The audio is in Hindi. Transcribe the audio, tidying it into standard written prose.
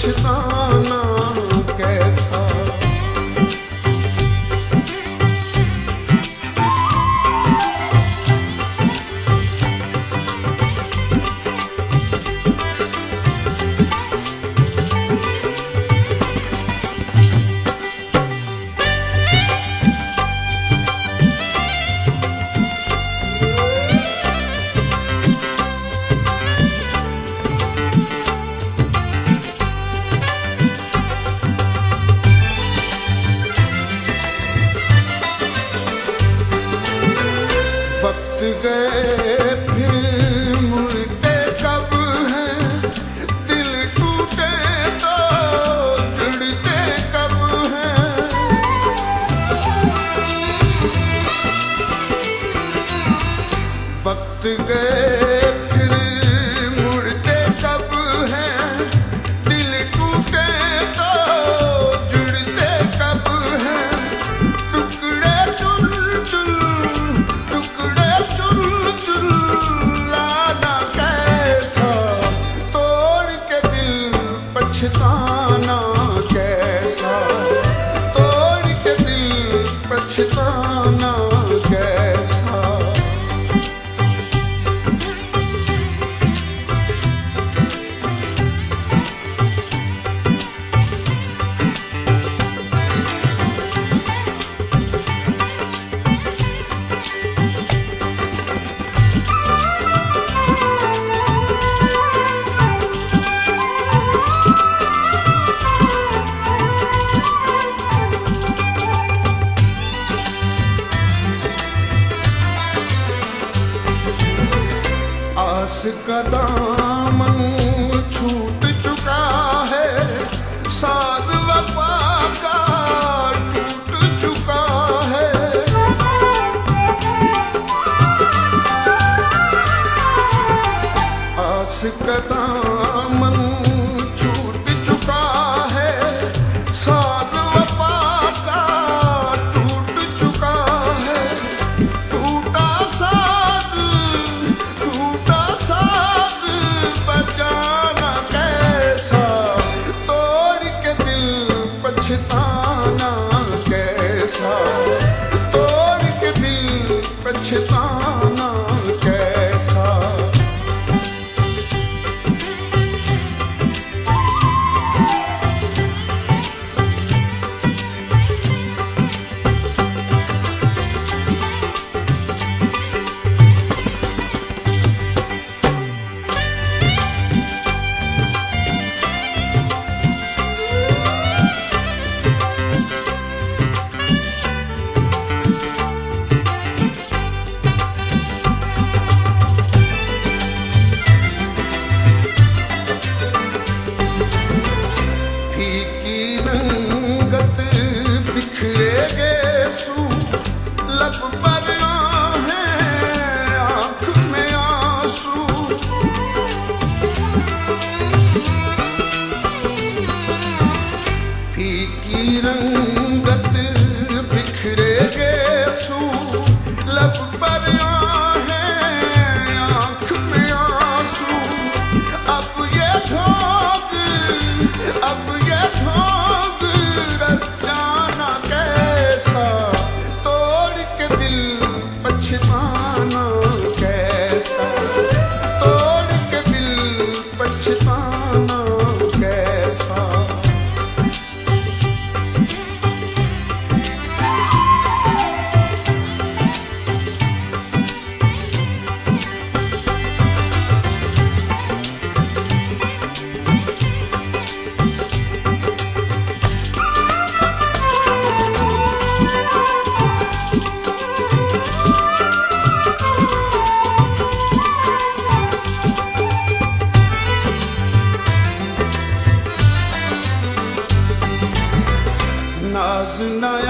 पछताना कैसा। वक्त गए फिर मुड़ते कब हैं, दिल टूटे तो जुड़ते कब हैं। वक्त गए फिर मुड़ते कब हैं, दिल टूटे तो जुड़ते कब हैं। टुकड़े चुन चुन पछताना कैसा, तोड़ के दिल पछताना कैसा। आस का दामन छूट चुका है, साथ वफा का टूट चुका है। आस का दामन छूट चुका है, साथ वफा का टूट चुका है। टूटा साथ बचाना कैसा, तोड़ के दिल पछताना कैसा, तोड़ के दिल पछताना कैसा। लब पर आहें, आँख में आंसू। फीकी रंगत बिखरे गेसू, लब पर आहें, आँख में आंसू। अब ये ढोंग रचाना कैसा, पछताना कैसा, तोड़ के दिल पछताना कैसा। नाज न